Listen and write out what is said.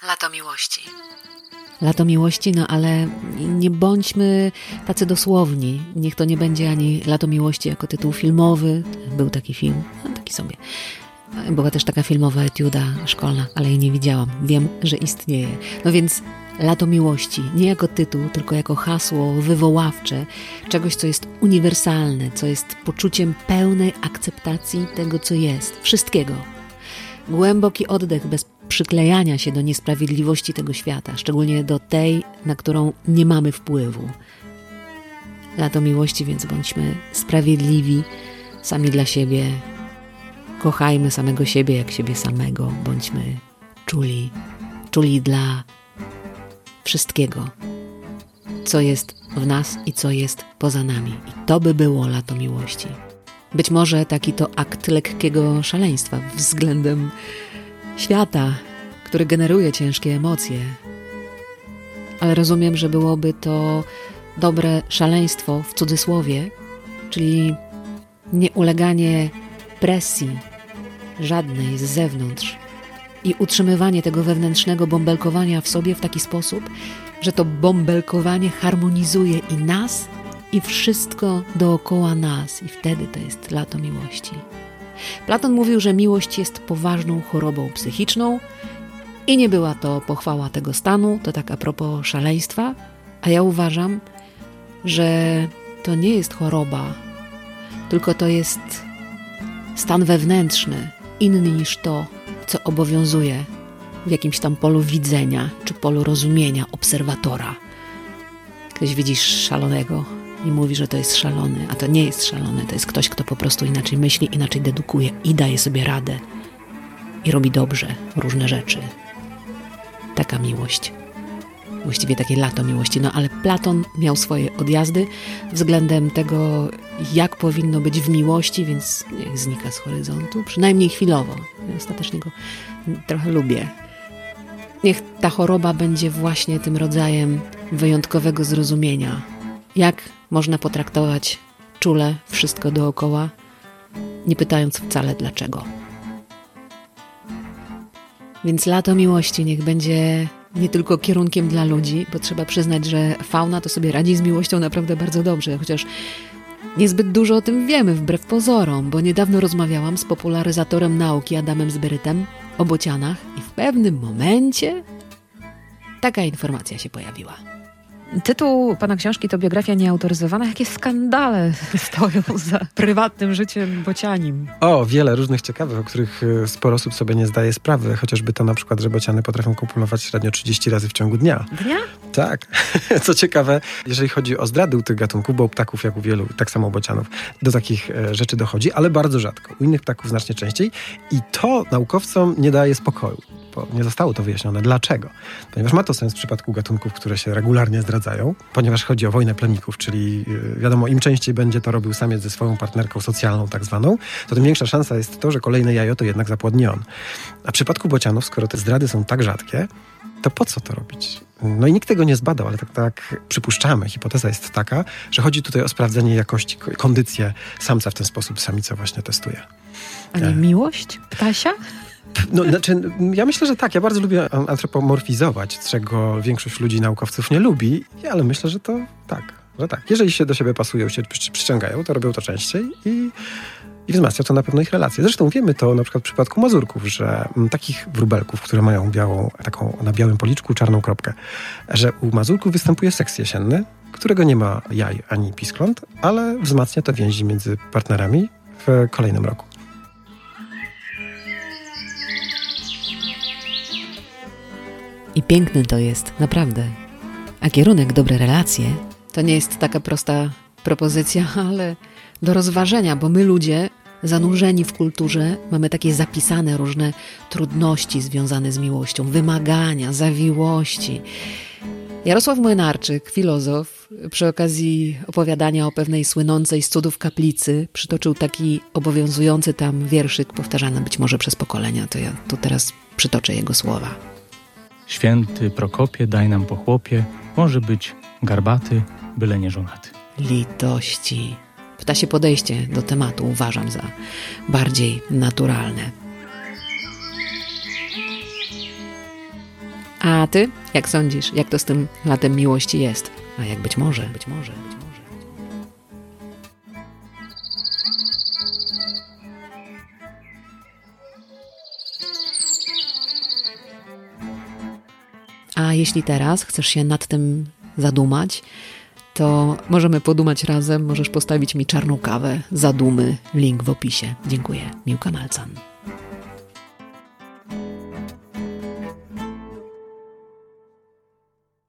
Lato miłości. Lato miłości, no ale nie bądźmy tacy dosłowni. Niech to nie będzie ani Lato miłości jako tytuł filmowy. Był taki film, no taki sobie. Była też taka filmowa etiuda szkolna, ale jej nie widziałam. Wiem, że istnieje. No więc Lato miłości, nie jako tytuł, tylko jako hasło wywoławcze czegoś, co jest uniwersalne, co jest poczuciem pełnej akceptacji tego, co jest. Wszystkiego. Głęboki oddech bez przyklejania się do niesprawiedliwości tego świata, szczególnie do tej, na którą nie mamy wpływu. Lato miłości, więc bądźmy sprawiedliwi sami dla siebie. Kochajmy samego siebie jak siebie samego. Bądźmy czuli dla wszystkiego, co jest w nas i co jest poza nami. I to by było lato miłości. Być może taki to akt lekkiego szaleństwa względem świata, który generuje ciężkie emocje. Ale rozumiem, że byłoby to dobre szaleństwo w cudzysłowie, czyli nie uleganie presji żadnej z zewnątrz i utrzymywanie tego wewnętrznego bąbelkowania w sobie w taki sposób, że to bąbelkowanie harmonizuje i nas, i wszystko dookoła nas. I wtedy to jest lato miłości. Platon mówił, że miłość jest poważną chorobą psychiczną i nie była to pochwała tego stanu, to tak a propos szaleństwa, a ja uważam, że to nie jest choroba, tylko to jest stan wewnętrzny, inny niż to, co obowiązuje w jakimś tam polu widzenia, czy polu rozumienia obserwatora. Ktoś widzisz szalonego i mówi, że to jest szalony, a to nie jest szalony, to jest ktoś, kto po prostu inaczej myśli, inaczej dedukuje i daje sobie radę i robi dobrze różne rzeczy. Taka miłość. Właściwie takie lato miłości. No ale Platon miał swoje odjazdy względem tego, jak powinno być w miłości, więc niech znika z horyzontu, przynajmniej chwilowo. Ja ostatecznie go trochę lubię. Niech ta choroba będzie właśnie tym rodzajem wyjątkowego zrozumienia. Jak można potraktować czule wszystko dookoła, nie pytając wcale dlaczego. Więc lato miłości niech będzie nie tylko kierunkiem dla ludzi, bo trzeba przyznać, że fauna to sobie radzi z miłością naprawdę bardzo dobrze, chociaż niezbyt dużo o tym wiemy, wbrew pozorom, bo niedawno rozmawiałam z popularyzatorem nauki Adamem Zberytem o bocianach i w pewnym momencie taka informacja się pojawiła. Tytuł pana książki to biografia nieautoryzowana. Jakie skandale stoją za prywatnym życiem bocianim? O, wiele różnych ciekawych, o których sporo osób sobie nie zdaje sprawy. Chociażby to na przykład, że bociany potrafią kopulować średnio 30 razy w ciągu dnia. Dnia? Tak. Co ciekawe, jeżeli chodzi o zdrady u tych gatunków, bo u ptaków jak u wielu, tak samo u bocianów, do takich rzeczy dochodzi, ale bardzo rzadko. U innych ptaków znacznie częściej i to naukowcom nie daje spokoju. Bo nie zostało to wyjaśnione. Dlaczego? Ponieważ ma to sens w przypadku gatunków, które się regularnie zdradzają, ponieważ chodzi o wojnę plemników, czyli wiadomo, im częściej będzie to robił samiec ze swoją partnerką socjalną tak zwaną, to tym większa szansa jest to, że kolejne jajo to jednak zapłodni on. A w przypadku bocianów, skoro te zdrady są tak rzadkie, to po co to robić? No i nikt tego nie zbadał, ale tak przypuszczamy. Hipoteza jest taka, że chodzi tutaj o sprawdzenie jakości, kondycję samca w ten sposób samica właśnie testuje. A nie miłość ptasia? No, znaczy, ja myślę, że tak. Ja bardzo lubię antropomorfizować, czego większość ludzi, naukowców nie lubi, ale myślę, że to tak, że tak. Jeżeli się do siebie pasują, się przyciągają, to robią to częściej i wzmacnia to na pewno ich relacje. Zresztą wiemy to na przykład w przypadku mazurków, że takich wróbelków, które mają taką na białym policzku czarną kropkę, że u mazurków występuje seks jesienny, którego nie ma jaj ani piskląt, ale wzmacnia to więzi między partnerami w kolejnym roku. I piękny to jest, naprawdę. A kierunek dobre relacje to nie jest taka prosta propozycja, ale do rozważenia, bo my ludzie zanurzeni w kulturze mamy takie zapisane różne trudności związane z miłością, wymagania, zawiłości. Jarosław Młynarczyk, filozof, przy okazji opowiadania o pewnej słynącej z cudów kaplicy przytoczył taki obowiązujący tam wierszyk powtarzany być może przez pokolenia. To ja tu teraz przytoczę jego słowa. Święty Prokopie, daj nam po chłopie, może być garbaty, byle nie żonaty. Litości. Ptasie podejście do tematu uważam za bardziej naturalne. A ty, jak sądzisz, jak to z tym latem miłości jest? A jak być może. A jeśli teraz chcesz się nad tym zadumać, to możemy podumać razem. Możesz postawić mi czarną kawę, zadumy, link w opisie. Dziękuję. Miłka Malcan.